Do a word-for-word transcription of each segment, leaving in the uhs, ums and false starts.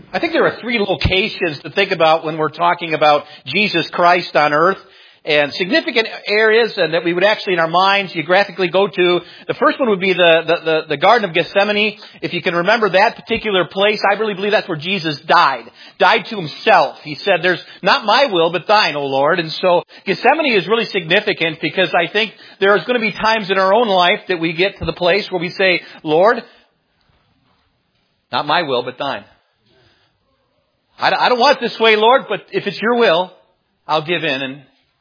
I think there are three locations to think about when we're talking about Jesus Christ on earth, and significant areas and that we would actually in our minds geographically go to. The first one would be the, the, the, the Garden of Gethsemane. If you can remember that particular place, I really believe that's where Jesus died. Died to himself. He said, there's not my will, but thine, O Lord. And so Gethsemane is really significant because I think there's going to be times in our own life that we get to the place where we say, Lord, not my will, but thine. I don't want it this way, Lord, but if it's your will, I'll give in. And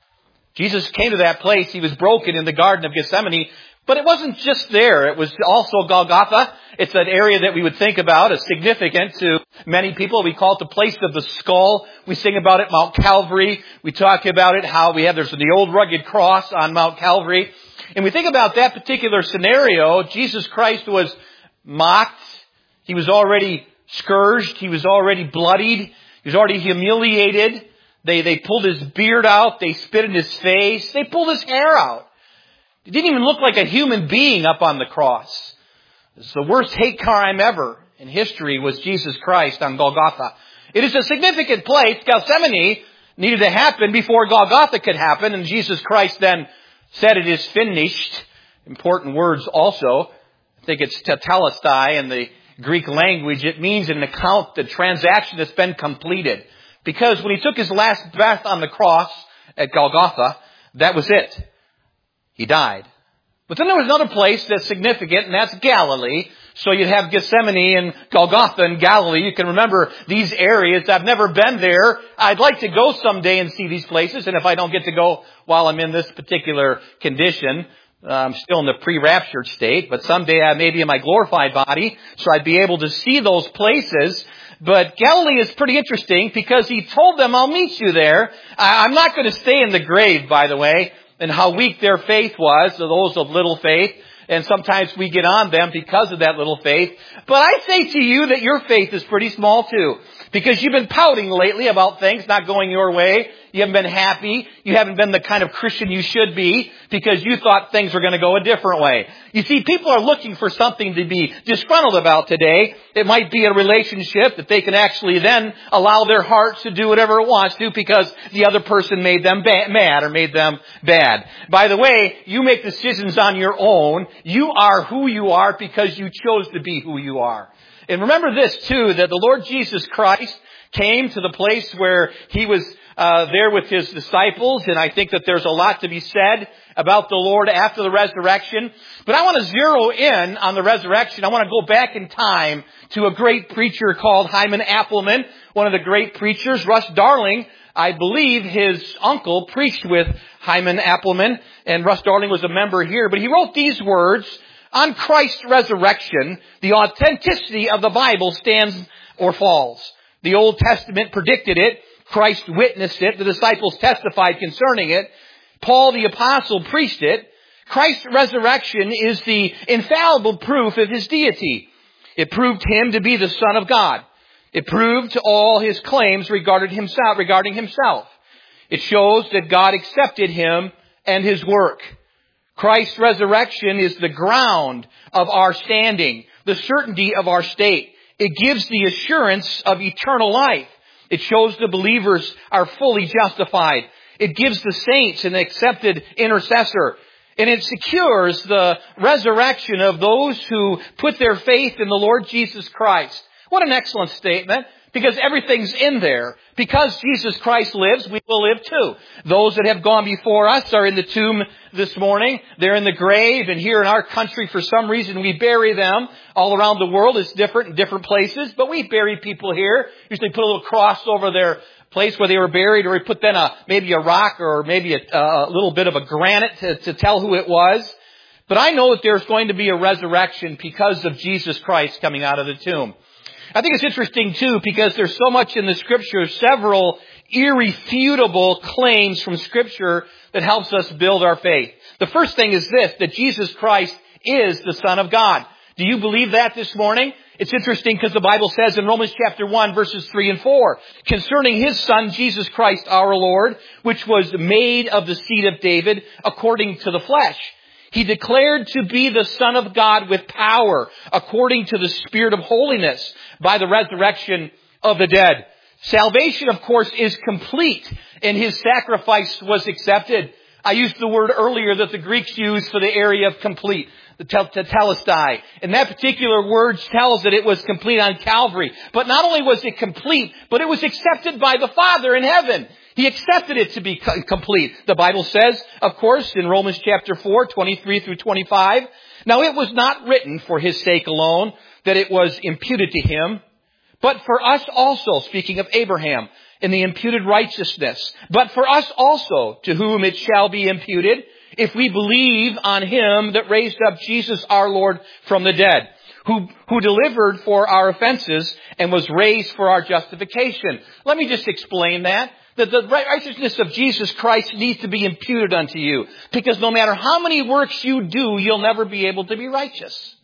Jesus came to that place. He was broken in the Garden of Gethsemane. But it wasn't just there. It was also Golgotha. It's an area that we would think about as significant to many people. We call it the place of the skull. We sing about it, Mount Calvary. We talk about it, how we have, there's the old rugged cross on Mount Calvary. And we think about that particular scenario. Jesus Christ was mocked. He was already scourged. He was already bloodied. He was already humiliated. They, they pulled his beard out. They spit in his face. They pulled his hair out. He didn't even look like a human being up on the cross. It's the worst hate crime ever in history was Jesus Christ on Golgotha. It is a significant place. Gethsemane needed to happen before Golgotha could happen. And Jesus Christ then said it is finished. Important words also. I think it's tetelestai in the Greek language. It means an account, the transaction that's been completed. Because when he took his last breath on the cross at Golgotha, that was it. He died. But then there was another place that's significant, and that's Galilee. So you'd have Gethsemane and Golgotha and Galilee. You can remember these areas. I've never been there. I'd like to go someday and see these places. And if I don't get to go while I'm in this particular condition, I'm still in the pre-raptured state, but someday I may be in my glorified body, so I'd be able to see those places. But Galilee is pretty interesting because he told them, I'll meet you there. I'm not going to stay in the grave, by the way, and how weak their faith was, those of little faith. And sometimes we get on them because of that little faith. But I say to you that your faith is pretty small too. Because you've been pouting lately about things not going your way. You haven't been happy. You haven't been the kind of Christian you should be because you thought things were going to go a different way. You see, people are looking for something to be disgruntled about today. It might be a relationship that they can actually then allow their hearts to do whatever it wants to because the other person made them ba- mad or made them bad. By the way, you make decisions on your own. You are who you are because you chose to be who you are. And remember this too, that the Lord Jesus Christ came to the place where He was uh, there with His disciples. And I think that there's a lot to be said about the Lord after the resurrection. But I want to zero in on the resurrection. I want to go back in time to a great preacher called Hyman Appleman, one of the great preachers. Russ Darling, I believe his uncle preached with Hyman Appleman. And Russ Darling was a member here. But he wrote these words. On Christ's resurrection, the authenticity of the Bible stands or falls. The Old Testament predicted it. Christ witnessed it. The disciples testified concerning it. Paul the Apostle preached it. Christ's resurrection is the infallible proof of His deity. It proved Him to be the Son of God. It proved to all His claims regarding Himself. Regarding himself. It shows that God accepted Him and His work. Christ's resurrection is the ground of our standing, the certainty of our state. It gives the assurance of eternal life. It shows the believers are fully justified. It gives the saints an accepted intercessor. And it secures the resurrection of those who put their faith in the Lord Jesus Christ. What an excellent statement. Because everything's in there. Because Jesus Christ lives, we will live too. Those that have gone before us are in the tomb this morning. They're in the grave. And here in our country, for some reason, we bury them. All around the world, it's different in different places. But we bury people here. Usually put a little cross over their place where they were buried. Or we put then a maybe a rock or maybe a, a little bit of a granite to, to tell who it was. But I know that there's going to be a resurrection because of Jesus Christ coming out of the tomb. I think it's interesting too because there's so much in the Scripture, several irrefutable claims from Scripture that helps us build our faith. The first thing is this, that Jesus Christ is the Son of God. Do you believe that this morning? It's interesting because the Bible says in Romans chapter one, verses three and four, concerning His Son, Jesus Christ our Lord, which was made of the seed of David according to the flesh. He declared to be the Son of God with power, according to the Spirit of holiness, by the resurrection of the dead. Salvation, of course, is complete, and His sacrifice was accepted. I used the word earlier that the Greeks used for the area of complete, the tetelestai. And that particular word tells that it was complete on Calvary. But not only was it complete, but it was accepted by the Father in heaven. He accepted it to be complete. The Bible says, of course, in Romans chapter four, twenty-three through twenty-five, now it was not written for His sake alone that it was imputed to Him, but for us also, speaking of Abraham, in the imputed righteousness, but for us also, to whom it shall be imputed, if we believe on Him that raised up Jesus our Lord from the dead, who, who delivered for our offenses and was raised for our justification. Let me just explain that. That the righteousness of Jesus Christ needs to be imputed unto you. Because no matter how many works you do, you'll never be able to be righteous.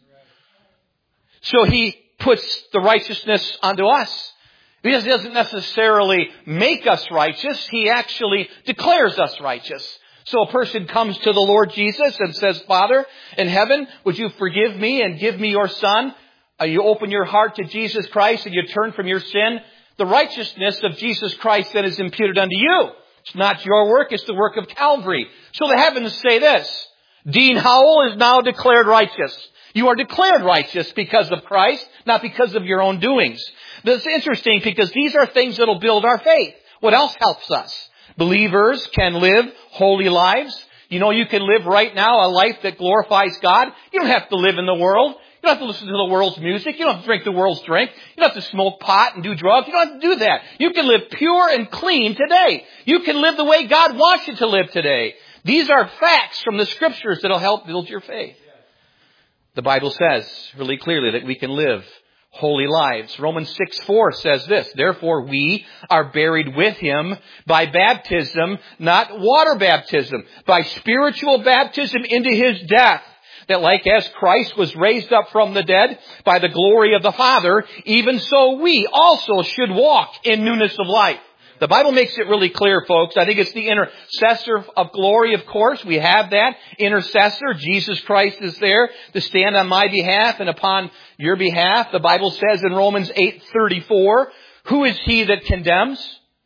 So He puts the righteousness onto us. He doesn't necessarily make us righteous. He actually declares us righteous. So a person comes to the Lord Jesus and says, Father in heaven, would you forgive me and give me your Son? Uh, you open your heart to Jesus Christ and you turn from your sin. The righteousness of Jesus Christ then is imputed unto you. It's not your work, it's the work of Calvary. So the heavens say this, Dean Howell is now declared righteous. You are declared righteous because of Christ, not because of your own doings. This is interesting because these are things that will build our faith. What else helps us? Believers can live holy lives. You know, you can live right now a life that glorifies God. You don't have to live in the world. You don't have to listen to the world's music. You don't have to drink the world's drink. You don't have to smoke pot and do drugs. You don't have to do that. You can live pure and clean today. You can live the way God wants you to live today. These are facts from the Scriptures that will help build your faith. The Bible says really clearly that we can live holy lives. Romans six four says this, therefore we are buried with Him by baptism, not water baptism, by spiritual baptism into His death, that like as Christ was raised up from the dead by the glory of the Father, even so we also should walk in newness of life. The Bible makes it really clear, folks. I think it's the intercessor of glory, of course. We have that intercessor. Jesus Christ is there to stand on my behalf and upon your behalf. The Bible says in Romans eight thirty-four, who is he that condemns?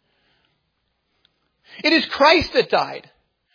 It is Christ that died.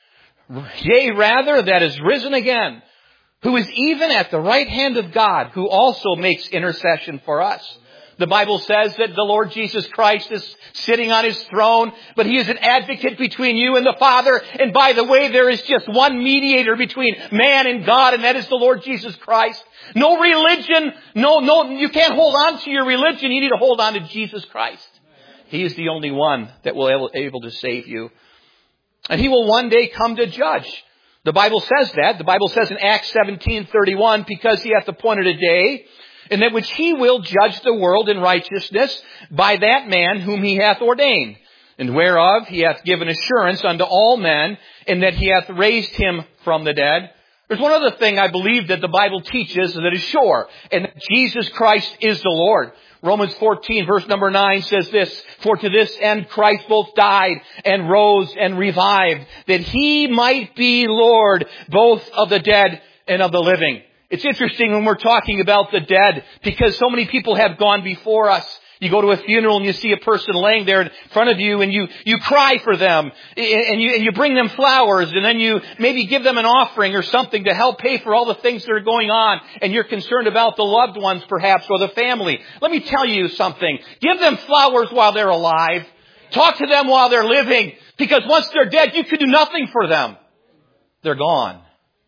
Yea, rather, that is risen again, who is even at the right hand of God, who also makes intercession for us. The Bible says that the Lord Jesus Christ is sitting on His throne, but He is an advocate between you and the Father. And by the way, there is just one mediator between man and God, and that is the Lord Jesus Christ. No religion, no, no, you can't hold on to your religion. You need to hold on to Jesus Christ. He is the only one that will be able to save you. And He will one day come to judge. The Bible says that. The Bible says in Acts seventeen thirty-one, because He hath appointed a day, in that which He will judge the world in righteousness by that man whom He hath ordained, and whereof He hath given assurance unto all men, in that He hath raised Him from the dead. There's one other thing I believe that the Bible teaches that is sure, and that Jesus Christ is the Lord. Romans fourteen verse number nine says this, for to this end Christ both died and rose and revived, that He might be Lord both of the dead and of the living. It's interesting when we're talking about the dead, because so many people have gone before us. You go to a funeral and you see a person laying there in front of you and you, you cry for them and you, and you bring them flowers and then you maybe give them an offering or something to help pay for all the things that are going on, and you're concerned about the loved ones perhaps or the family. Let me tell you something. Give them flowers while they're alive. Talk to them while they're living, because once they're dead, you can do nothing for them. They're gone.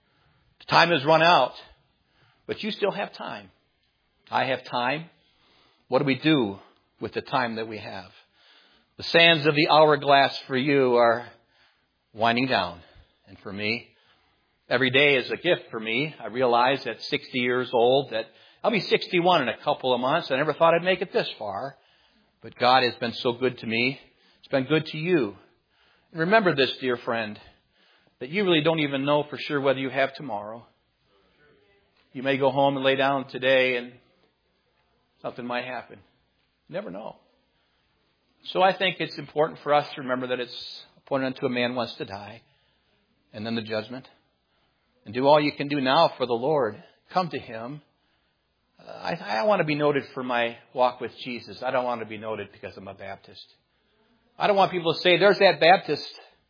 Time has run out. But you still have time. I have time. What do we do with the time that we have? The sands of the hourglass for you are winding down. And for me, every day is a gift for me. I realize at sixty years old that I'll be sixty-one in a couple of months. I never thought I'd make it this far. But God has been so good to me. It's been good to you. And remember this, dear friend, that you really don't even know for sure whether you have tomorrow. You may go home and lay down today and something might happen. You never know. So I think it's important for us to remember that it's appointed unto a man once to die, and then the judgment. And do all you can do now for the Lord. Come to Him. I, I want to be noted for my walk with Jesus. I don't want to be noted because I'm a Baptist. I don't want people to say, there's that Baptist.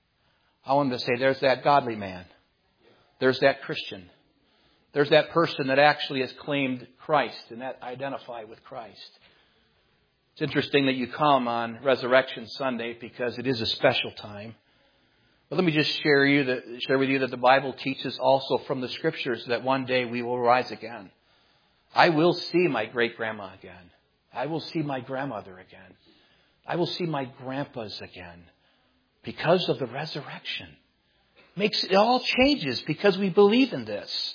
I want them to say, there's that godly man. There's that Christian. There's that person that actually has claimed Christ and that identify with Christ. It's interesting that you come on Resurrection Sunday because it is a special time. But let me just share you that, share with you that the Bible teaches also from the Scriptures that one day we will rise again. I will see my great-grandma again. I will see my grandmother again. I will see my grandpas again because of the resurrection. Makes it all changes because we believe in this.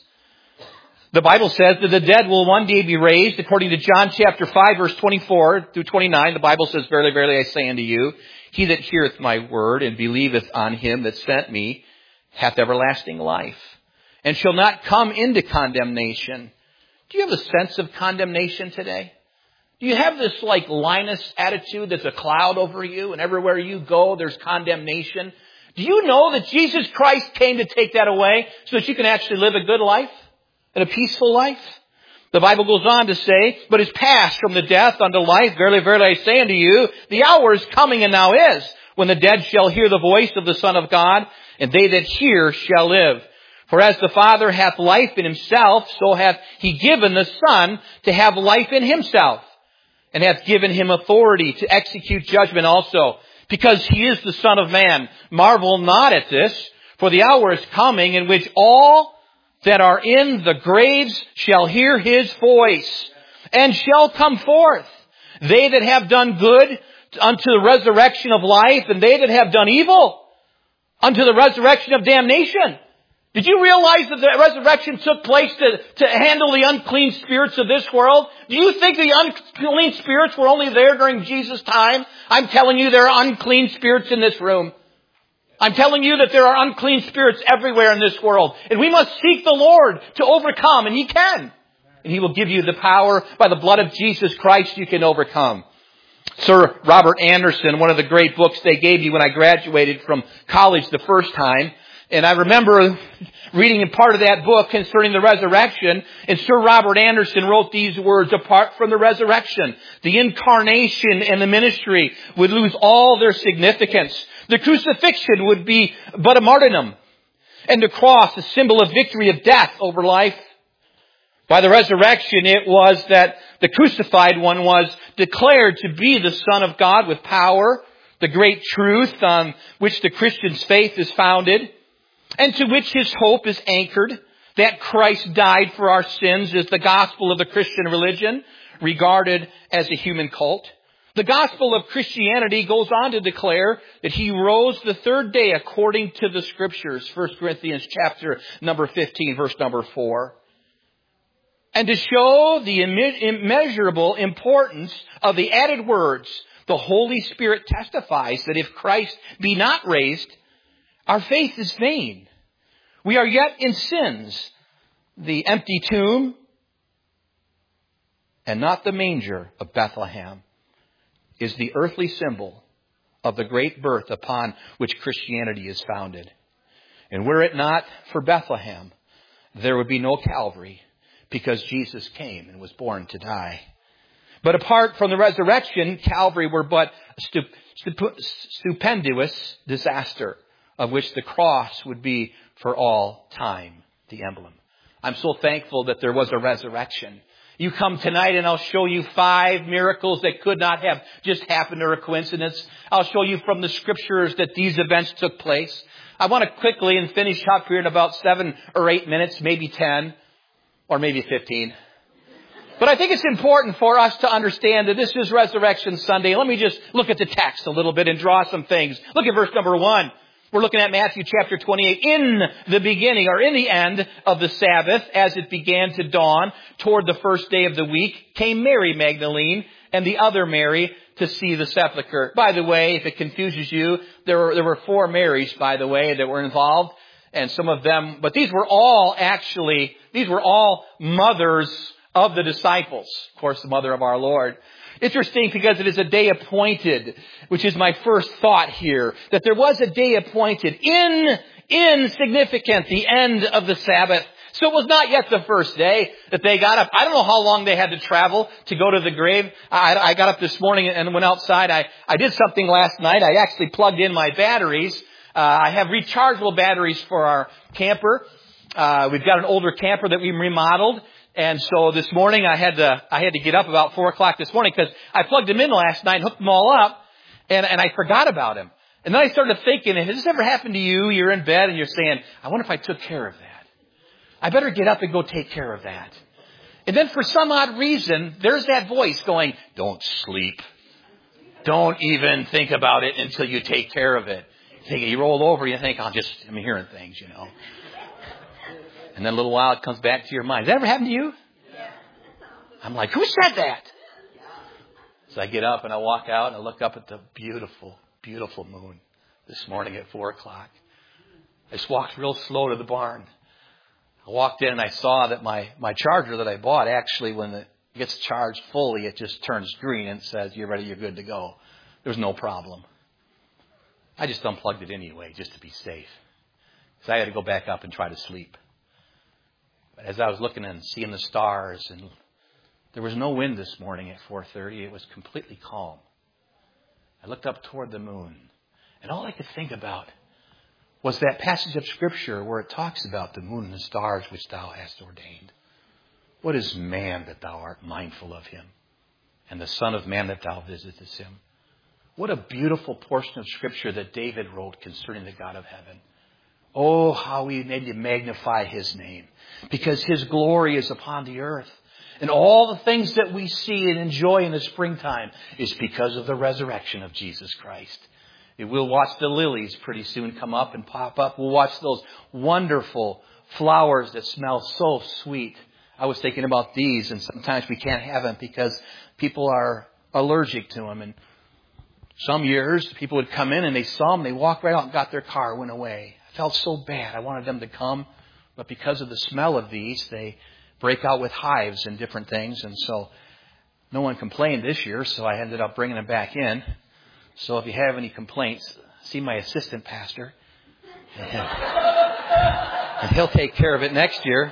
The Bible says that the dead will one day be raised. According to John chapter five, verse twenty-four through twenty-nine, the Bible says, Verily, verily, I say unto you, he that heareth my word and believeth on him that sent me hath everlasting life, and shall not come into condemnation. Do you have a sense of condemnation today? Do you have this like Linus attitude that's a cloud over you and everywhere you go there's condemnation? Do you know that Jesus Christ came to take that away so that you can actually live a good life and a peaceful life? The Bible goes on to say, but is passed from the death unto life. Verily, verily, I say unto you, the hour is coming and now is, when the dead shall hear the voice of the Son of God, and they that hear shall live. For as the Father hath life in himself, so hath he given the Son to have life in himself, and hath given him authority to execute judgment also, because he is the Son of Man. Marvel not at this, for the hour is coming in which all that are in the graves shall hear his voice, and shall come forth. They that have done good unto the resurrection of life, and they that have done evil unto the resurrection of damnation. Did you realize that the resurrection took place to, to handle the unclean spirits of this world? Do you think the unclean spirits were only there during Jesus' time? I'm telling you there are unclean spirits in this room. I'm telling you that there are unclean spirits everywhere in this world. And we must seek the Lord to overcome, and He can. And He will give you the power by the blood of Jesus Christ you can overcome. Sir Robert Anderson, one of the great books they gave me when I graduated from college the first time. And I remember reading a part of that book concerning the resurrection. And Sir Robert Anderson wrote these words, apart from the resurrection, the incarnation and the ministry would lose all their significance. The crucifixion would be but a martyrdom, and the cross a symbol of victory of death over life. By the resurrection, it was that the crucified one was declared to be the Son of God with power, the great truth on which the Christian's faith is founded, and to which his hope is anchored, that Christ died for our sins is the gospel of the Christian religion, regarded as a human cult. The gospel of Christianity goes on to declare that He rose the third day according to the Scriptures, First Corinthians chapter number fifteen, verse number four. And to show the immeasurable importance of the added words, the Holy Spirit testifies that if Christ be not raised, our faith is vain. We are yet in sins. The empty tomb and not the manger of Bethlehem is the earthly symbol of the great birth upon which Christianity is founded. And were it not for Bethlehem, there would be no Calvary, because Jesus came and was born to die. But apart from the resurrection, Calvary were but a stup- stup- stupendous disaster, of which the cross would be for all time the emblem. I'm so thankful that there was a resurrection. You come tonight and I'll show you five miracles that could not have just happened or a coincidence. I'll show you from the Scriptures that these events took place. I want to quickly and finish up here in about seven or eight minutes, maybe ten, or maybe fifteen. But I think it's important for us to understand that this is Resurrection Sunday. Let me just look at the text a little bit and draw some things. Look at verse number one. We're looking at Matthew chapter twenty-eight. In the beginning, or in the end of the Sabbath, as it began to dawn toward the first day of the week, came Mary Magdalene and the other Mary to see the sepulchre. By the way, if it confuses you, there were, there were four Marys, by the way, that were involved. And some of them, but these were all actually, these were all mothers of the disciples. Of course, the mother of our Lord. Interesting, because it is a day appointed, which is my first thought here, that there was a day appointed, in insignificant, the end of the Sabbath. So it was not yet the first day that they got up. I don't know how long they had to travel to go to the grave. I, I got up this morning and went outside. I, I did something last night. I actually plugged in my batteries. Uh, I have rechargeable batteries for our camper. Uh, we've got an older camper that we remodeled. And so this morning I had to, I had to get up about four o'clock this morning because I plugged them in last night and hooked them all up. And, and I forgot about them. And then I started thinking, has this ever happened to you? You're in bed and you're saying, I wonder if I took care of that. I better get up and go take care of that. And then for some odd reason, there's that voice going, don't sleep. Don't even think about it until you take care of it. You think, you roll over, you think, I'll just, I'm hearing things, you know. And then a little while it comes back to your mind. Has that ever happened to you? I'm like, who said that? So I get up and I walk out and I look up at the beautiful, beautiful moon this morning at four o'clock. I just walked real slow to the barn. I walked in and I saw that my, my charger that I bought, actually, when it gets charged fully, it just turns green and says, you're ready, you're good to go. There's no problem. I just unplugged it anyway, just to be safe. Because I had to go back up and try to sleep. But as I was looking and seeing the stars, and there was no wind this morning at four thirty. It was completely calm. I looked up toward the moon. And all I could think about was that passage of Scripture where it talks about the moon and the stars which thou hast ordained. What is man that thou art mindful of him? And the Son of Man that thou visitest him? What a beautiful portion of Scripture that David wrote concerning the God of heaven. Oh, how we need to magnify his name, because his glory is upon the earth. And all the things that we see and enjoy in the springtime is because of the resurrection of Jesus Christ. We'll watch the lilies pretty soon come up and pop up. We'll watch those wonderful flowers that smell so sweet. I was thinking about these, and sometimes we can't have them because people are allergic to them. And some years, people would come in and they saw them, they walked right out and got their car, went away. I felt so bad. I wanted them to come, but because of the smell of these, they break out with hives and different things. And so no one complained this year, so I ended up bringing them back in. So if you have any complaints, see my assistant pastor. And he'll take care of it next year.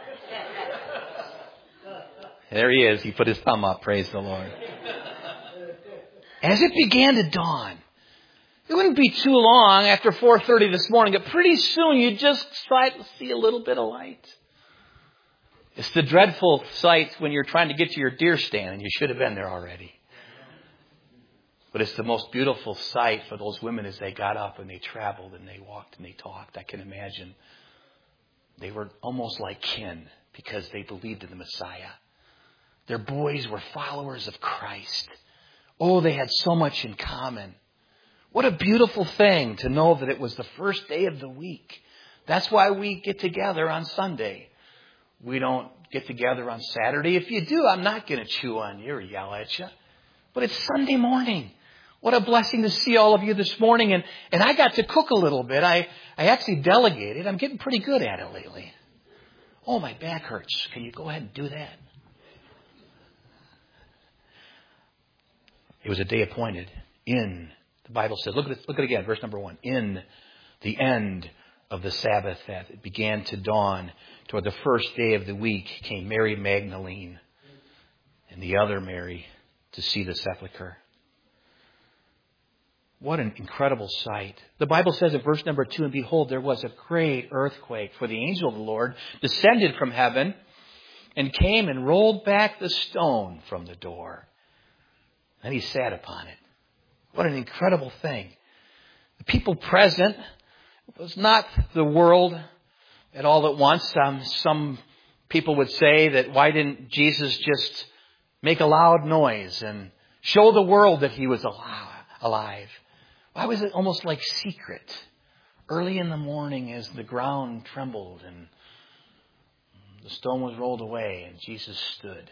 There he is. He put his thumb up. Praise the Lord. As it began to dawn, it wouldn't be too long after four thirty this morning, but pretty soon you just try to see a little bit of light. It's the dreadful sight when you're trying to get to your deer stand and you should have been there already. But it's the most beautiful sight for those women as they got up and they traveled and they walked and they talked. I can imagine they were almost like kin because they believed in the Messiah. Their boys were followers of Christ. Oh, they had so much in common. What a beautiful thing to know that it was the first day of the week. That's why we get together on Sunday. We don't get together on Saturday. If you do, I'm not going to chew on you or yell at you. But it's Sunday morning. What a blessing to see all of you this morning. And, and I got to cook a little bit. I, I actually delegated. I'm getting pretty good at it lately. Oh, my back hurts. Can you go ahead and do that? It was a day appointed in, the Bible says, look at it, look at it again, verse number one. In the end of the Sabbath, that it began to dawn toward the first day of the week, came Mary Magdalene and the other Mary to see the sepulchre. What an incredible sight. The Bible says in verse number two, and behold, there was a great earthquake, for the angel of the Lord descended from heaven and came and rolled back the stone from the door. And he sat upon it. What an incredible thing. The people present, it was not the world at all at once. Um, some people would say that why didn't Jesus just make a loud noise and show the world that he was alive? Why was it almost like secret? Early in the morning as the ground trembled and the stone was rolled away and Jesus stood.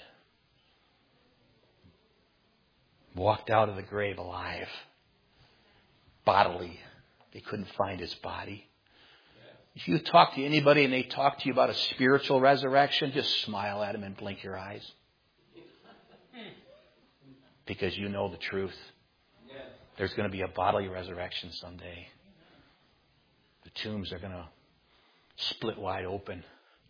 Walked out of the grave alive. Bodily. They couldn't find his body. If you talk to anybody and they talk to you about a spiritual resurrection, just smile at them and blink your eyes. Because you know the truth. There's going to be a bodily resurrection someday. The tombs are going to split wide open.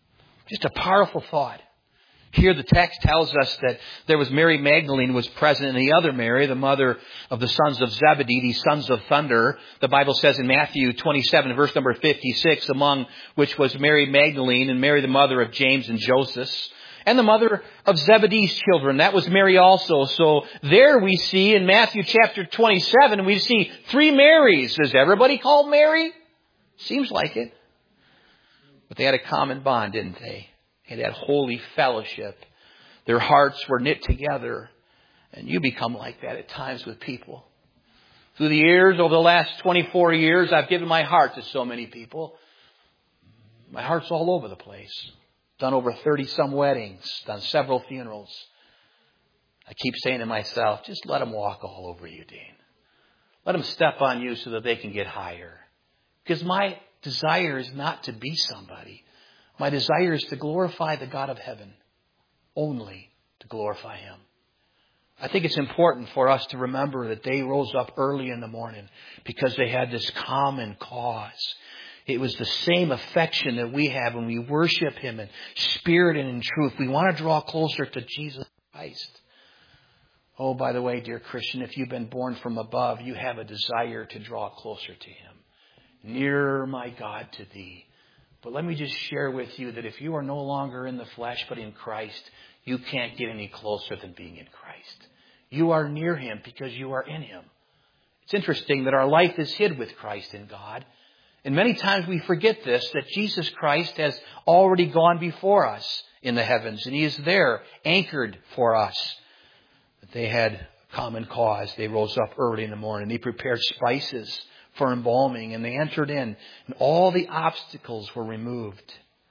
Just a powerful thought. Here the text tells us that there was Mary Magdalene was present, and the other Mary, the mother of the sons of Zebedee, the sons of thunder. The Bible says in Matthew twenty-seven, verse number fifty-six, among which was Mary Magdalene and Mary the mother of James and Joseph, and the mother of Zebedee's children. That was Mary also. So there we see in Matthew chapter twenty-seven, we see three Marys. Is everybody called Mary? Seems like it. But they had a common bond, didn't they? They had holy fellowship. Their hearts were knit together. And you become like that at times with people. Through the years, over the last twenty-four years, I've given my heart to so many people. My heart's all over the place. Done over thirty-some weddings. Done several funerals. I keep saying to myself, just let them walk all over you, Dean. Let them step on you so that they can get higher. Because my desire is not to be somebody. My desire is to glorify the God of heaven. Only to glorify Him. I think it's important for us to remember that they rose up early in the morning because they had this common cause. It was the same affection that we have when we worship Him in spirit and in truth. We want to draw closer to Jesus Christ. Oh, by the way, dear Christian, if you've been born from above, you have a desire to draw closer to Him. Nearer, my God, to Thee. But let me just share with you that if you are no longer in the flesh but in Christ, you can't get any closer than being in Christ. You are near Him because you are in Him. It's interesting that our life is hid with Christ in God. And many times we forget this, that Jesus Christ has already gone before us in the heavens. And He is there, anchored for us. But they had a common cause. They rose up early in the morning. They prepared spices for embalming, and they entered in, and all the obstacles were removed.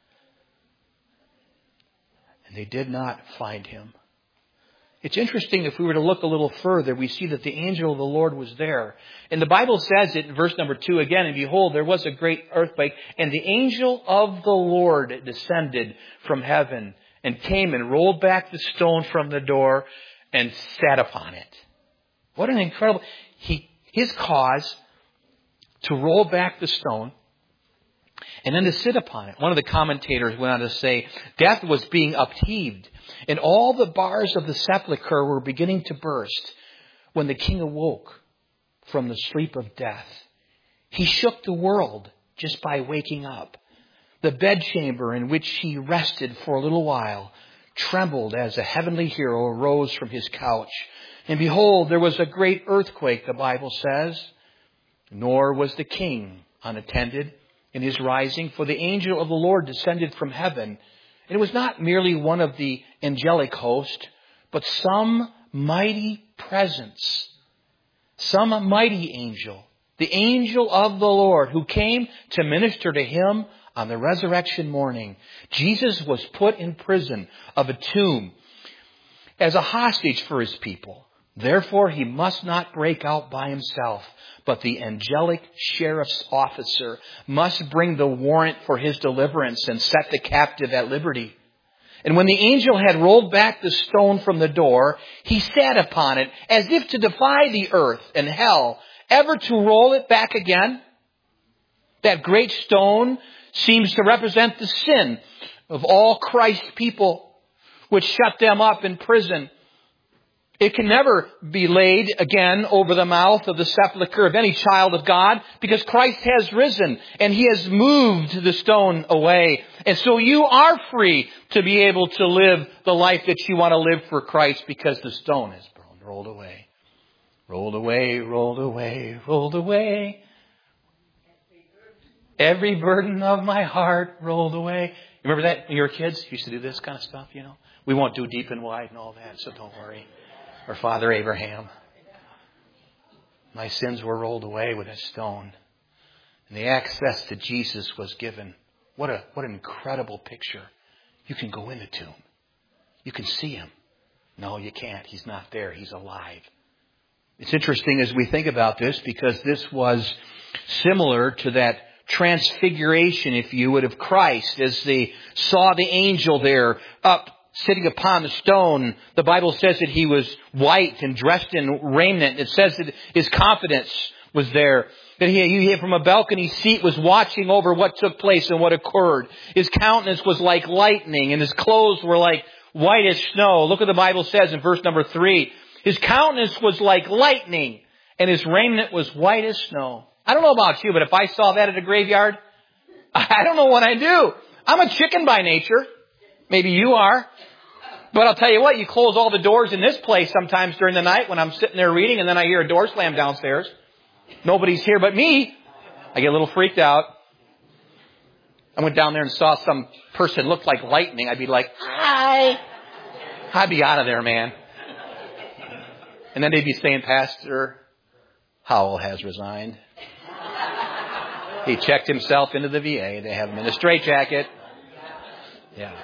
And they did not find Him. It's interesting, if we were to look a little further, we see that the angel of the Lord was there. And the Bible says it in verse number two again, and behold, there was a great earthquake, and the angel of the Lord descended from heaven and came and rolled back the stone from the door and sat upon it. What an incredible... He, his cause... to roll back the stone, and then to sit upon it. One of the commentators went on to say, death was being upheaved, and all the bars of the sepulchre were beginning to burst when the king awoke from the sleep of death. He shook the world just by waking up. The bedchamber in which he rested for a little while trembled as a heavenly hero arose from his couch. And behold, there was a great earthquake, the Bible says. Nor was the king unattended in his rising, for the angel of the Lord descended from heaven. And it was not merely one of the angelic host, but some mighty presence, some mighty angel, the angel of the Lord, who came to minister to him on the resurrection morning. Jesus was put in prison of a tomb as a hostage for His people. Therefore, he must not break out by himself, but the angelic sheriff's officer must bring the warrant for his deliverance and set the captive at liberty. And when the angel had rolled back the stone from the door, he sat upon it as if to defy the earth and hell ever to roll it back again. That great stone seems to represent the sin of all Christ's people, which shut them up in prison. It can never be laid again over the mouth of the sepulchre of any child of God, because Christ has risen and He has moved the stone away. And so you are free to be able to live the life that you want to live for Christ, because the stone has been rolled away. Rolled away, rolled away, rolled away. Every burden of my heart rolled away. Remember that when you were kids? You used to do this kind of stuff, you know? We won't do deep and wide and all that, so don't worry. Or Father Abraham. My sins were rolled away with a stone. And the access to Jesus was given. What a what an incredible picture. You can go in the tomb. You can see Him. No, you can't. He's not there. He's alive. It's interesting as we think about this, because this was similar to that transfiguration, if you would, of Christ, as they saw the angel there up sitting upon the stone. The Bible says that He was white and dressed in raiment. It says that His confidence was there. That he, he from a balcony seat was watching over what took place and what occurred. His countenance was like lightning and his clothes were like white as snow. Look what the Bible says in verse number three. His countenance was like lightning and his raiment was white as snow. I don't know about you, but if I saw that at a graveyard, I don't know what I'd do. I'm a chicken by nature. Maybe you are. But I'll tell you what, you close all the doors in this place sometimes during the night when I'm sitting there reading and then I hear a door slam downstairs. Nobody's here but me. I get a little freaked out. I went down there and saw some person look like lightning. I'd be like, hi. I'd be out of there, man. And then they'd be saying, Pastor Howell has resigned. He checked himself into the V A. They have him in a straitjacket. Yeah.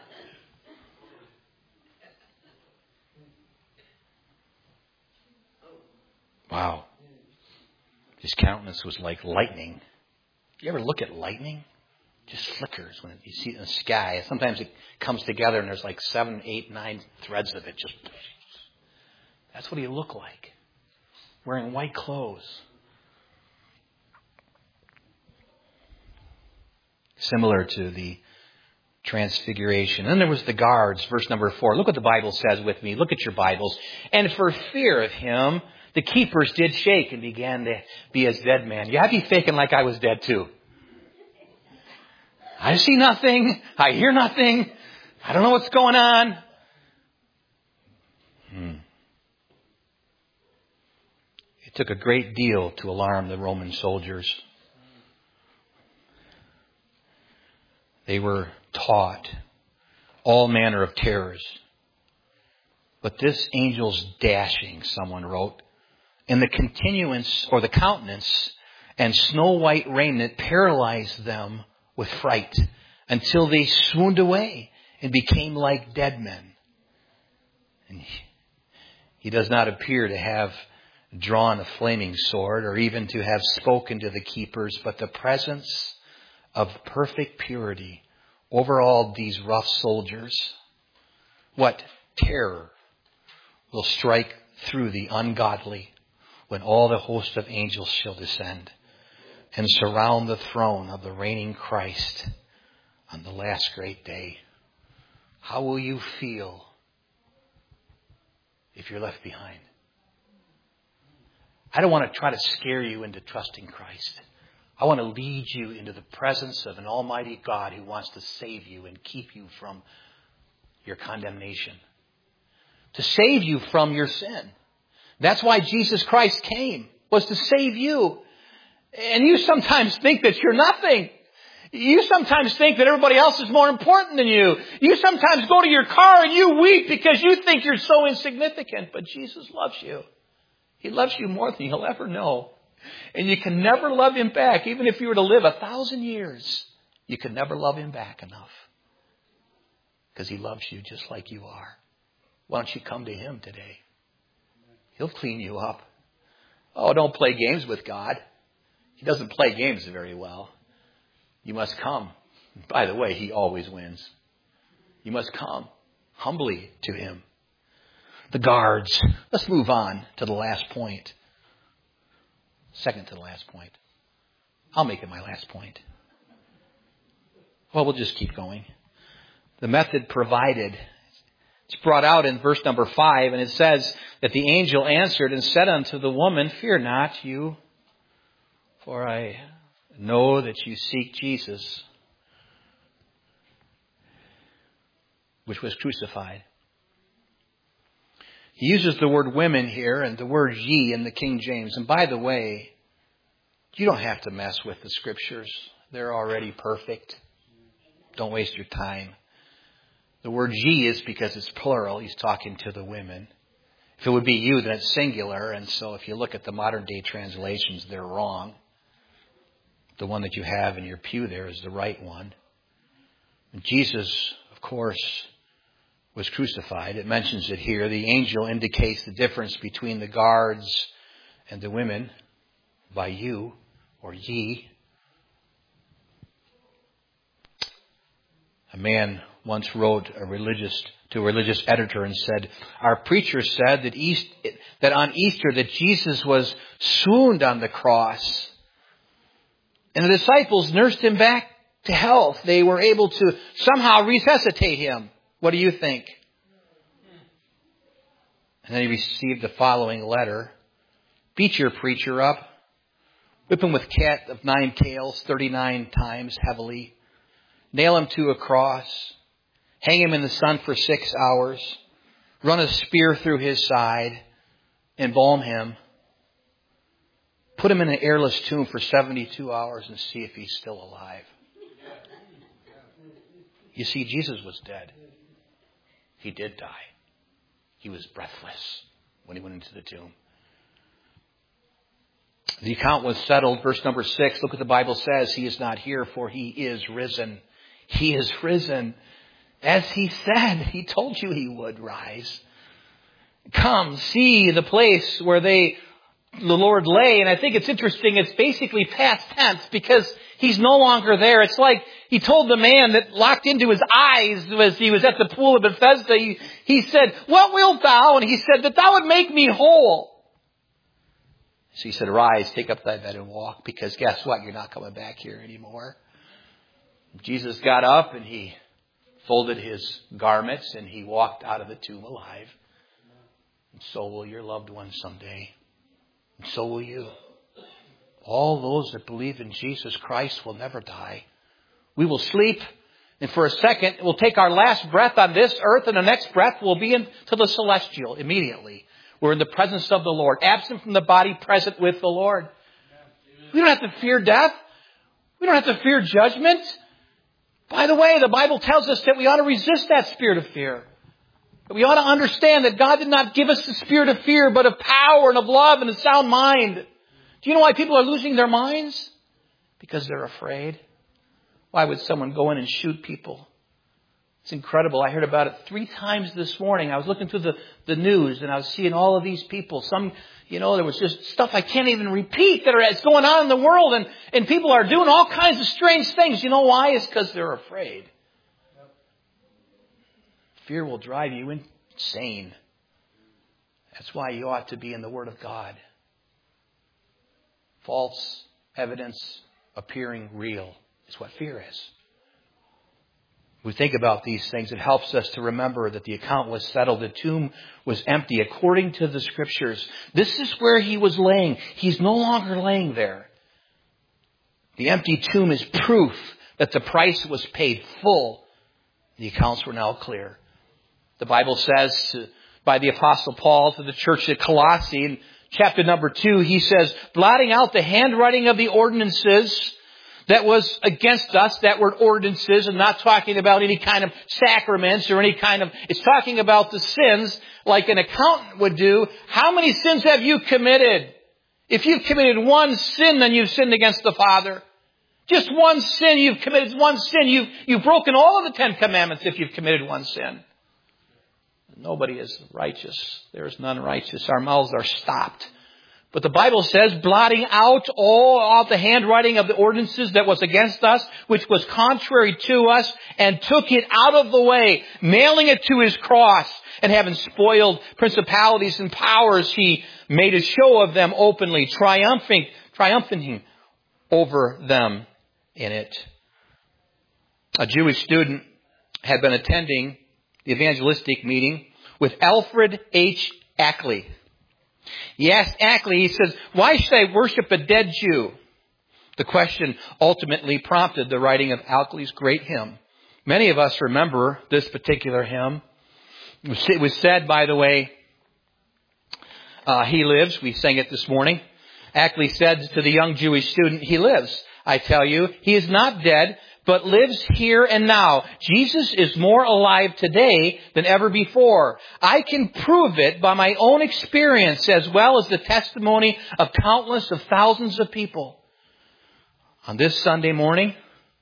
Wow. His countenance was like lightning. You ever look at lightning? It just flickers when you see it in the sky. Sometimes it comes together and there's like seven, eight, nine threads of it. Just that's what he looked like. Wearing white clothes. Similar to the transfiguration. And then there was the guards, verse number four. Look what the Bible says with me. Look at your Bibles. And for fear of him, the keepers did shake and began to be as dead men. You have to be faking like I was dead too. I see nothing. I hear nothing. I don't know what's going on. Hmm. It took a great deal to alarm the Roman soldiers. They were taught all manner of terrors. But this angel's dashing, someone wrote, and the continuance or the countenance and snow white raiment paralyzed them with fright until they swooned away and became like dead men. And he, he does not appear to have drawn a flaming sword or even to have spoken to the keepers, but the presence of perfect purity over all these rough soldiers. What terror will strike through the ungodly when all the host of angels shall descend and surround the throne of the reigning Christ on the last great day. How will you feel if you're left behind? I don't want to try to scare you into trusting Christ. I want to lead you into the presence of an almighty God who wants to save you and keep you from your condemnation. To save you from your sin. That's why Jesus Christ came, was to save you. And you sometimes think that you're nothing. You sometimes think that everybody else is more important than you. You sometimes go to your car and you weep because you think you're so insignificant. But Jesus loves you. He loves you more than you'll ever know. And you can never love him back. Even if you were to live a thousand years, you can never love him back enough. Because he loves you just like you are. Why don't you come to him today? He'll clean you up. Oh, don't play games with God. He doesn't play games very well. You must come. By the way, he always wins. You must come humbly to him. The guards. Let's move on to the last point. Second to the last point. I'll make it my last point. Well, we'll just keep going. The method provided. It's brought out in verse number five, and it says that the angel answered and said unto the woman, Fear not you, for I know that you seek Jesus, which was crucified. He uses the word women here and the word ye in the King James. And by the way, you don't have to mess with the scriptures. They're already perfect. Don't waste your time. The word ye is because it's plural. He's talking to the women. If it would be you, then it's singular. And so if you look at the modern day translations, they're wrong. The one that you have in your pew there is the right one. And Jesus, of course, was crucified. It mentions it here. The angel indicates the difference between the guards and the women by you or ye. A man once wrote a religious to a religious editor and said, our preacher said that East, that on Easter that Jesus was swooned on the cross. And the disciples nursed him back to health. They were able to somehow resuscitate him. What do you think? And then he received the following letter. Beat your preacher up. Whip him with cat of nine tails thirty-nine times heavily. Nail him to a cross. Hang him in the sun for six hours. Run a spear through his side. Embalm him. Put him in an airless tomb for seventy-two hours and see if he's still alive. You see, Jesus was dead. He did die. He was breathless when he went into the tomb. The account was settled. Verse number six. Look what the Bible says. He is not here, for he is risen. He is risen. As he said, he told you he would rise. Come, see the place where they, the Lord lay. And I think it's interesting. It's basically past tense because he's no longer there. It's like he told the man that locked into his eyes as he was at the pool of Bethesda. He, he said, what wilt thou? And he said, that thou would make me whole. So he said, arise, take up thy bed and walk, because guess what? You're not coming back here anymore. Jesus got up and he folded his garments and he walked out of the tomb alive. And so will your loved ones someday. And so will you. All those that believe in Jesus Christ will never die. We will sleep, and for a second we'll take our last breath on this earth, and the next breath will be into the celestial immediately. We're in the presence of the Lord, absent from the body, present with the Lord. We don't have to fear death. We don't have to fear judgment. By the way, the Bible tells us that we ought to resist that spirit of fear. That we ought to understand that God did not give us the spirit of fear, but of power and of love and a sound mind. Do you know why people are losing their minds? Because they're afraid. Why would someone go in and shoot people? It's incredible. I heard about it three times this morning. I was looking through the, the news and I was seeing all of these people. Some, you know, there was just stuff I can't even repeat that are that's going on in the world. And, and people are doing all kinds of strange things. You know why? It's because they're afraid. Fear will drive you insane. That's why you ought to be in the Word of God. False evidence appearing real is what fear is. We think about these things. It helps us to remember that the account was settled. The tomb was empty according to the Scriptures. This is where he was laying. He's no longer laying there. The empty tomb is proof that the price was paid full. The accounts were now clear. The Bible says to, by the Apostle Paul to the church at Colossae in chapter number two, he says, blotting out the handwriting of the ordinances that was against us. That word ordinances, and not talking about any kind of sacraments or any kind of, it's talking about the sins like an accountant would do. How many sins have you committed? If you've committed one sin, then you've sinned against the Father. Just one sin, you've committed one sin. You've, you've broken all of the Ten Commandments if you've committed one sin. Nobody is righteous. There is none righteous. Our mouths are stopped. But the Bible says, blotting out all out the handwriting of the ordinances that was against us, which was contrary to us, and took it out of the way, nailing it to his cross, and having spoiled principalities and powers, he made a show of them openly, triumphing, triumphing over them in it. A Jewish student had been attending the evangelistic meeting with Alfred H. Ackley. He asked Ackley, he says, why should I worship a dead Jew? The question ultimately prompted the writing of Ackley's great hymn. Many of us remember this particular hymn. It was said, by the way, uh, he lives. We sang it this morning. Ackley said to the young Jewish student, he lives. I tell you, he is not dead, but lives here and now. Jesus is more alive today than ever before. I can prove it by my own experience as well as the testimony of countless of thousands of people. On this Sunday morning,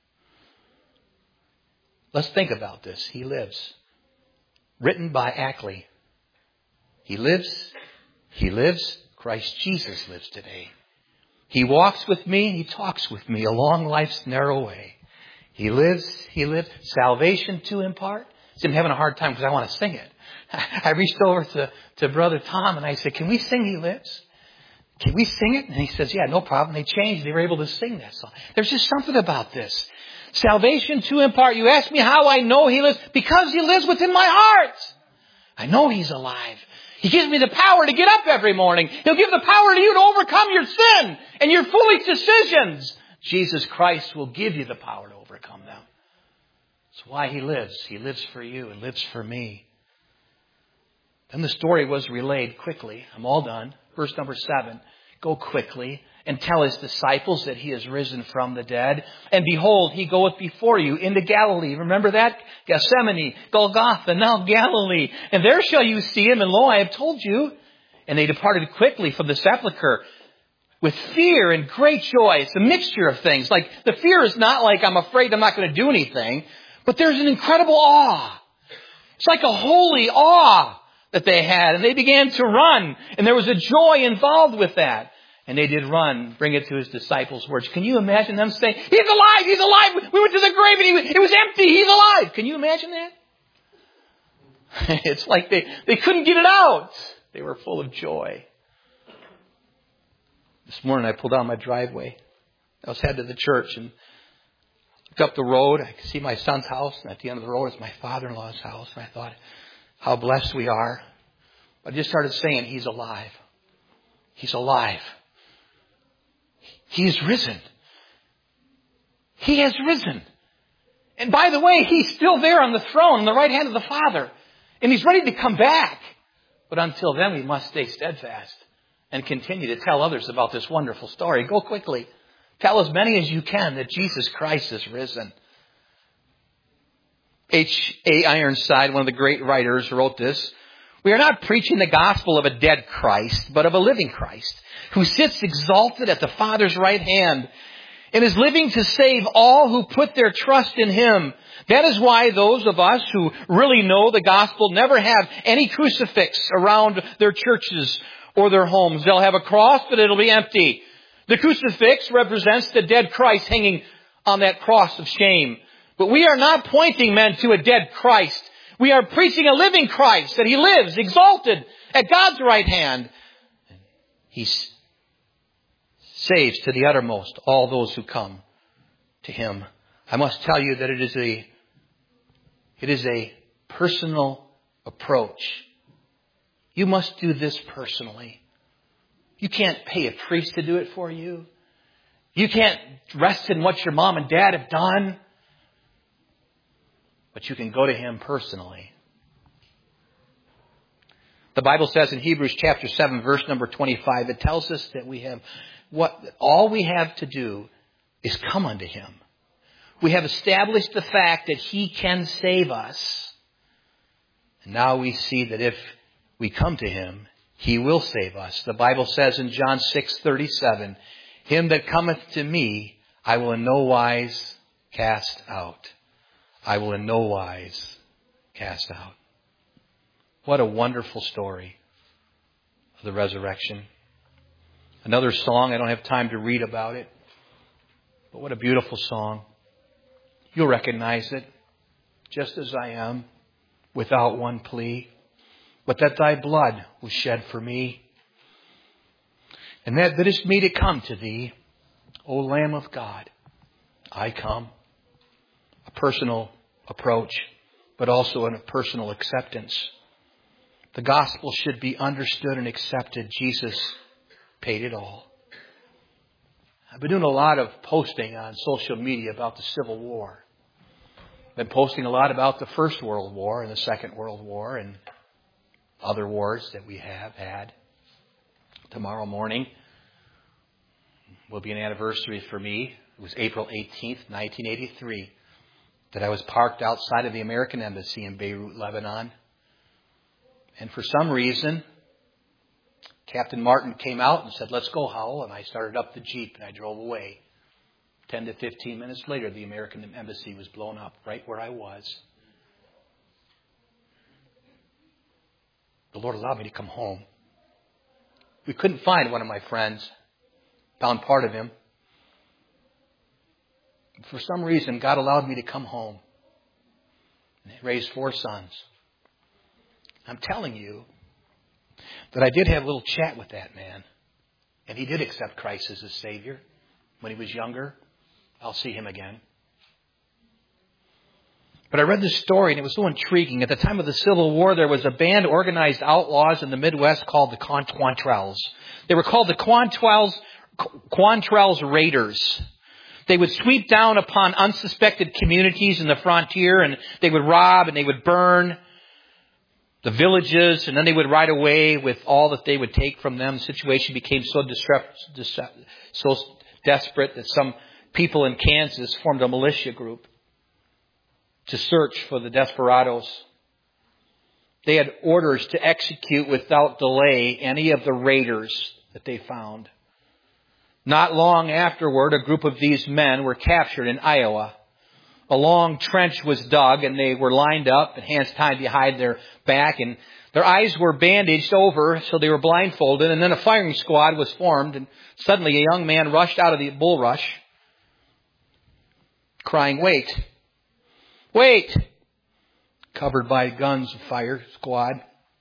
let's think about this. He lives. Written by Ackley. He lives. He lives. Christ Jesus lives today. He walks with me. He talks with me along life's narrow way. He lives, he lives, salvation to impart, See, I'm having a hard time because I want to sing it. I reached over to, to Brother Tom and I said, can we sing He Lives? Can we sing it? And he says, yeah, no problem. They changed. They were able to sing that song. There's just something about this. Salvation to impart. You ask me how I know He lives. Because He lives within my heart. I know He's alive. He gives me the power to get up every morning. He'll give the power to you to overcome your sin and your foolish decisions. Jesus Christ will give you the power to overcome them. That's why He lives. He lives for you and lives for me. Then the story was relayed quickly. I'm all done. Verse number seven. Go quickly and tell His disciples that He is risen from the dead. And behold, He goeth before you into Galilee. Remember that? Gethsemane, Golgotha, now Galilee. And there shall you see Him. And lo, I have told you. And they departed quickly from the sepulchre with fear and great joy. It's a mixture of things. Like the fear is not like I'm afraid I'm not going to do anything. But there's an incredible awe. It's like a holy awe that they had. And they began to run. And there was a joy involved with that. And they did run, bring it to His disciples' words. Can you imagine them saying, He's alive, He's alive. We went to the grave and he, it was empty. He's alive. Can you imagine that? It's like they, they couldn't get it out. They were full of joy. This morning I pulled out my driveway. I was headed to the church and looked up the road. I could see my son's house. And at the end of the road is my father-in-law's house. And I thought, how blessed we are. I just started saying, He's alive. He's alive. He's risen. He has risen. And by the way, He's still there on the throne on the right hand of the Father. And He's ready to come back. But until then, we must stay steadfast and continue to tell others about this wonderful story. Go quickly. Tell as many as you can that Jesus Christ is risen. H A Ironside, one of the great writers, wrote this. We are not preaching the gospel of a dead Christ, but of a living Christ, who sits exalted at the Father's right hand and is living to save all who put their trust in Him. That is why those of us who really know the gospel never have any crucifix around their churches or their homes. They'll have a cross, but it'll be empty. The crucifix represents the dead Christ hanging on that cross of shame. But we are not pointing men to a dead Christ. We are preaching a living Christ, that He lives exalted at God's right hand. He saves to the uttermost all those who come to Him. I must tell you that it is a, it is a personal approach. You must do this personally. You can't pay a priest to do it for you. You can't rest in what your mom and dad have done. But you can go to Him personally. The Bible says in Hebrews chapter seven, verse number twenty-five, it tells us that we have what all we have to do is come unto Him. We have established the fact that He can save us. And now we see that if we come to Him, He will save us. The Bible says in John six thirty-seven, Him that cometh to me, I will in no wise cast out. I will in no wise cast out. What a wonderful story of the resurrection. Another song, I don't have time to read about it, but what a beautiful song. You'll recognize it, just as I am, without one plea, but that Thy blood was shed for me, and that biddest me to come to Thee, O Lamb of God, I come. A personal approach, but also in a personal acceptance. The gospel should be understood and accepted. Jesus paid it all. I've been doing a lot of posting on social media about the Civil War. I've been posting a lot about the First World War and the Second World War and other wars that we have had. Tomorrow morning will be an anniversary for me. It was April eighteenth, nineteen eighty-three. That I was parked outside of the American Embassy in Beirut, Lebanon. And for some reason, Captain Martin came out and said, let's go, Howell. And I started up the Jeep and I drove away. Ten to fifteen minutes later, the American Embassy was blown up right where I was. The Lord allowed me to come home. We couldn't find one of my friends. Found part of him. For some reason, God allowed me to come home. And he raised four sons. I'm telling you that I did have a little chat with that man. And he did accept Christ as his Savior when he was younger. I'll see him again. But I read this story and it was so intriguing. At the time of the Civil War, there was a band of organized outlaws in the Midwest called the Quantrells. They were called the Quantrells, Quantrells Raiders. They would sweep down upon unsuspected communities in the frontier, and they would rob and they would burn the villages, and then they would ride away with all that they would take from them. The situation became so distre- so desperate that some people in Kansas formed a militia group to search for the desperados. They had orders to execute without delay any of the raiders that they found. Not long afterward, a group of these men were captured in Iowa. A long trench was dug and they were lined up and hands tied behind their back, and their eyes were bandaged over so they were blindfolded, and then a firing squad was formed, and suddenly a young man rushed out of the bulrush crying, "Wait! Wait!" Covered by guns of fire squad.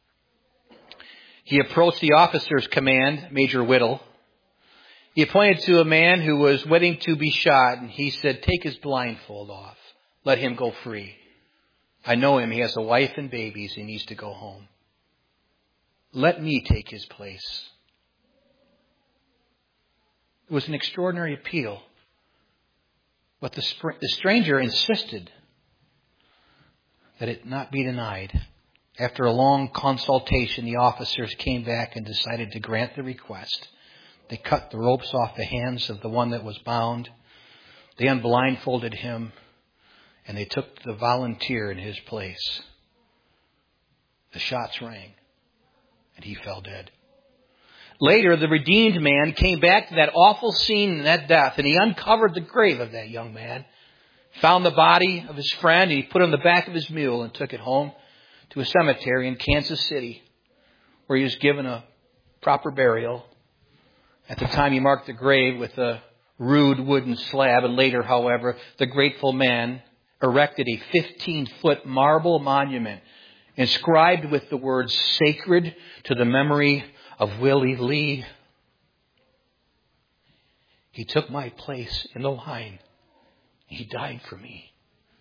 He approached the officer's command, Major Whittle. He pointed to a man who was waiting to be shot, and he said, "Take his blindfold off. Let him go free. I know him. He has a wife and babies. He needs to go home. Let me take his place." It was an extraordinary appeal. But the, spr- the stranger insisted that it not be denied. After a long consultation, the officers came back and decided to grant the request. They cut the ropes off the hands of the one that was bound. They unblindfolded him, and they took the volunteer in his place. The shots rang, and he fell dead. Later, the redeemed man came back to that awful scene and that death, and he uncovered the grave of that young man, found the body of his friend, and he put it on the back of his mule and took it home to a cemetery in Kansas City, where he was given a proper burial. At the time, he marked the grave with a rude wooden slab, and later, however, the grateful man erected a fifteen-foot marble monument inscribed with the words, "Sacred to the memory of Willie Lee." He took my place in the line. He died for me.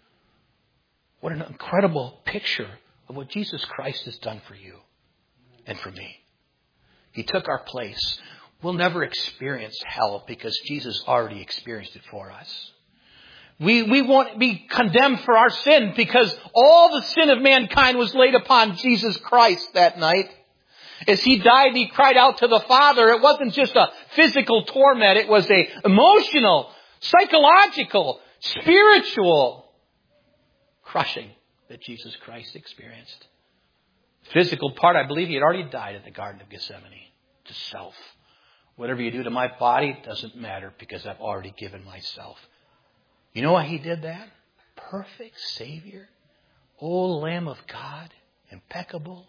What an incredible picture of what Jesus Christ has done for you and for me. He took our place. We'll never experience hell because Jesus already experienced it for us. We, we won't be condemned for our sin because all the sin of mankind was laid upon Jesus Christ that night. As he died and he cried out to the Father, it wasn't just a physical torment. It was a emotional, psychological, spiritual crushing that Jesus Christ experienced. Physical part, I believe he had already died at the Garden of Gethsemane to self. Whatever you do to my body doesn't matter because I've already given myself. You know why he did that? Perfect Savior. Oh, Lamb of God. Impeccable.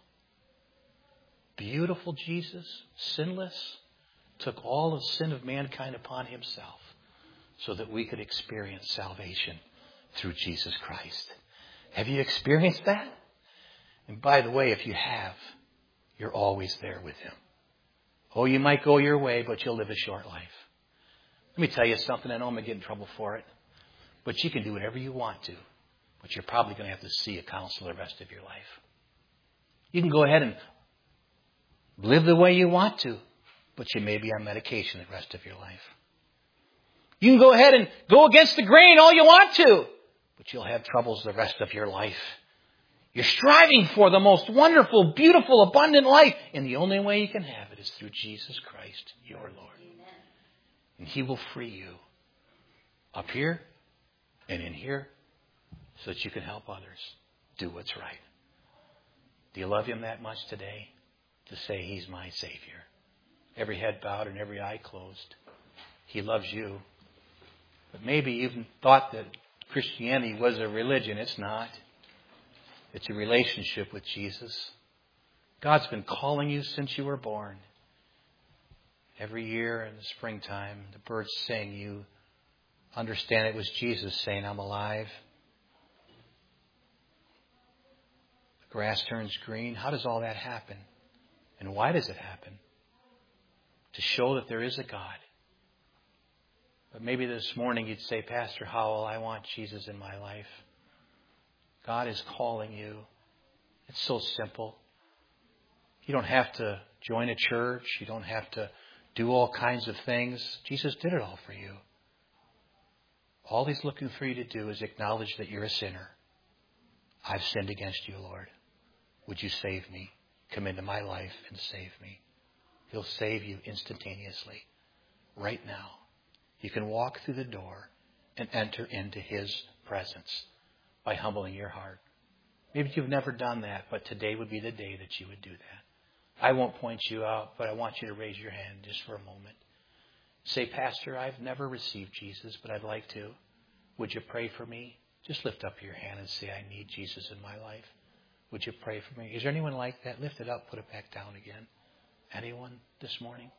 Beautiful Jesus. Sinless. Took all the sin of mankind upon himself so that we could experience salvation through Jesus Christ. Have you experienced that? And by the way, if you have, you're always there with him. Oh, you might go your way, but you'll live a short life. Let me tell you something. I know I'm going to get in trouble for it. But you can do whatever you want to. But you're probably going to have to see a counselor the rest of your life. You can go ahead and live the way you want to. But you may be on medication the rest of your life. You can go ahead and go against the grain all you want to. But you'll have troubles the rest of your life. You're striving for the most wonderful, beautiful, abundant life. And the only way you can have it is through Jesus Christ, your Lord. Amen. And he will free you up here and in here so that you can help others do what's right. Do you love him that much today to say he's my Savior? Every head bowed and every eye closed. He loves you. But maybe you even thought that Christianity was a religion. It's not. It's a relationship with Jesus. God's been calling you since you were born. Every year in the springtime, the birds sing. You understand it was Jesus saying, "I'm alive." Grass turns green. How does all that happen? And why does it happen? To show that there is a God. But maybe this morning you'd say, Pastor Howell, I want Jesus in my life. God is calling you. It's so simple. You don't have to join a church. You don't have to do all kinds of things. Jesus did it all for you. All He's looking for you to do is acknowledge that you're a sinner. I've sinned against you, Lord. Would you save me? Come into my life and save me. He'll save you instantaneously. Right now. You can walk through the door and enter into His presence by humbling your heart. Maybe you've never done that, but today would be the day that you would do that. I won't point you out, but I want you to raise your hand just for a moment. Say, Pastor, I've never received Jesus, but I'd like to. Would you pray for me? Just lift up your hand and say, I need Jesus in my life. Would you pray for me? Is there anyone like that? Lift it up, put it back down again. Anyone this morning?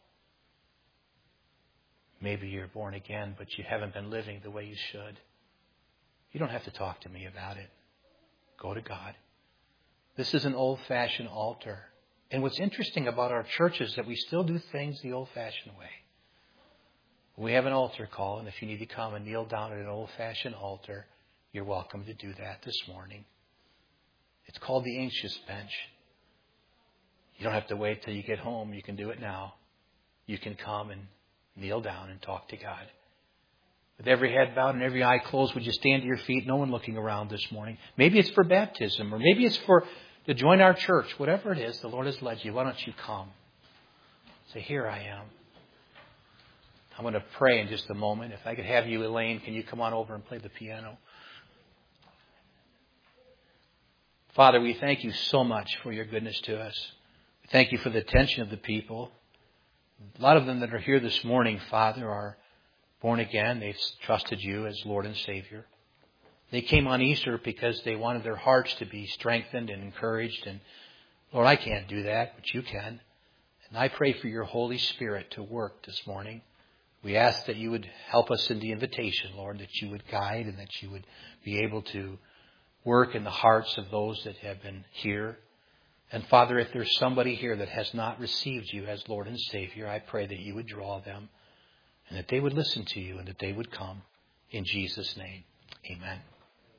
Maybe you're born again, but you haven't been living the way you should. You don't have to talk to me about it. Go to God. This is an old-fashioned altar. And what's interesting about our church is that we still do things the old-fashioned way. We have an altar call, and if you need to come and kneel down at an old-fashioned altar, you're welcome to do that this morning. It's called the Anxious Bench. You don't have to wait till you get home. You can do it now. You can come and kneel down and talk to God. With every head bowed and every eye closed, would you stand to your feet? No one looking around this morning. Maybe it's for baptism, or maybe it's for to join our church. Whatever it is, the Lord has led you. Why don't you come? Say, here I am. I'm going to pray in just a moment. If I could have you, Elaine, can you come on over and play the piano? Father, we thank you so much for your goodness to us. We thank you for the attention of the people. A lot of them that are here this morning, Father, are born again. They've trusted you as Lord and Savior. They came on Easter because they wanted their hearts to be strengthened and encouraged. And Lord, I can't do that, but you can. And I pray for your Holy Spirit to work this morning. We ask that you would help us in the invitation, Lord, that you would guide and that you would be able to work in the hearts of those that have been here. And Father, if there's somebody here that has not received you as Lord and Savior, I pray that you would draw them and that they would listen to you and that they would come. In Jesus' name, amen.